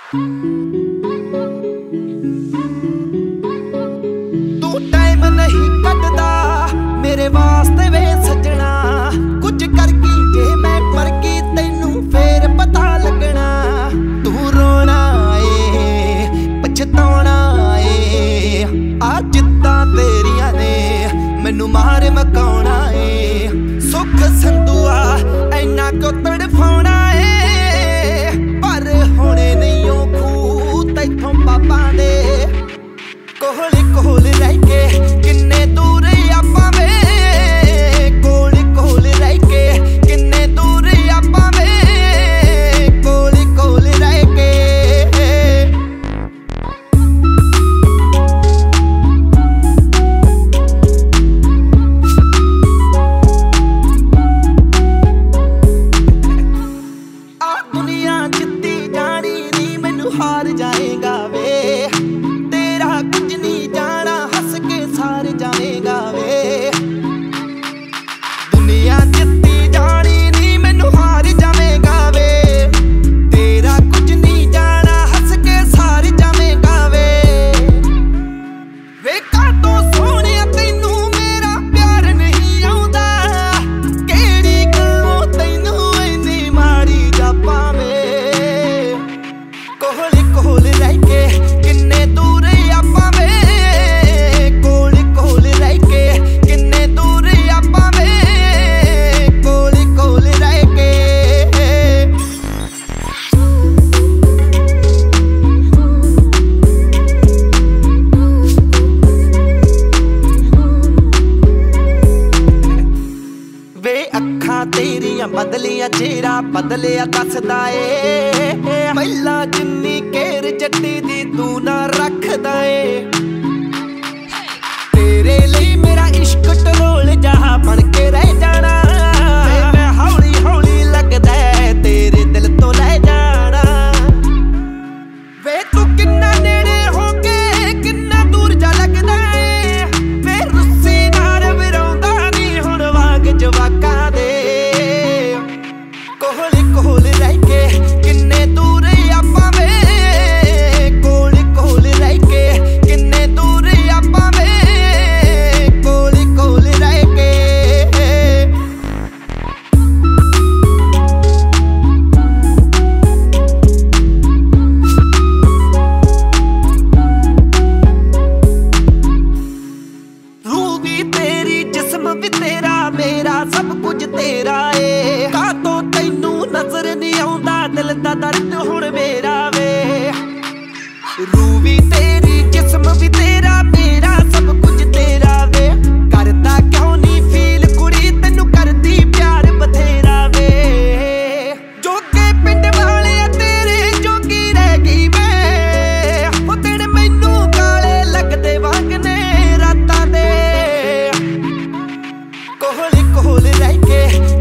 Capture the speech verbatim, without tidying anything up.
तू टाइम नहीं कटदा मेरे वास्ते वे सजना, कुछ करगी जे मैं मर गई तैनू फेर पता लगना। तू रोना ए पछताना ए, आ जिद्दां तेरियां ने मैनू मार मकाउणा ए। सुख संधुआ ऐना क्यों तड़फाउणा ए, पर होणे नहीं ओ खूह तैथों पापां दे। कोल कोल रह के किन्ने दूर आपां वे, कोल कोल रह के किन्ने दूर आपां वे, कोल कोल रह के। आ दुनिया जित्ती जानी नी मैनू हार जाएगा वे, जावेगा वे। दुनिया जित्ती जानी नी मैनू हार जावेगा वे, तेरा कुछ नहीं जाना हंस के सार जावेगा वे। वे कातों सोहणिया तैनू मेरा प्यार नहीं आउंदा, केड़ी गल्लों तैनू इन्नी माड़ी जापां वे। कोल कोल रह के किन्ने दूर आपां वे, तेरियां बदलियां चेहरा बदलिया दसदा ए, पहिला जिन्नी केर जट्टी दी तू ना रखदा ए। तेरे लिए मेरा इश्क टरोल जहा बन के रह जाना, मैं हौली हौली लगदा है तेरे दिल तो लै जाना। वे तू किन्ना नेड़े हो के किन्ना दूर जा लगदा है, वे रुस्सी नाल विराउंदा नी हुण वांग जवाकां दे। कोल कोल रह के किन्ने दूर आपां वे, कोल कोल रह के किन्ने दूर आपां वे, कोल कोल रह के। रूह भी तेरी जिस्म भी तेरा, मेरा सब कुछ तेरा ए। कातों तैनू नजर नहीं आउंदा दिल दा दर्द हुण मेरा वे। रूह भी तेरी जिस्म भी तेरा, मेरा सब कुछ तेरा वे। करदा क्यों नहीं फील कुड़ी तैनू करदी प्यार बथेरा वे। जोगे पिंड वाले तेरे जोगी रह गई मैं, ओ दिन मैनू काले लगदे वांगने रातां दे। कोल कोल रह के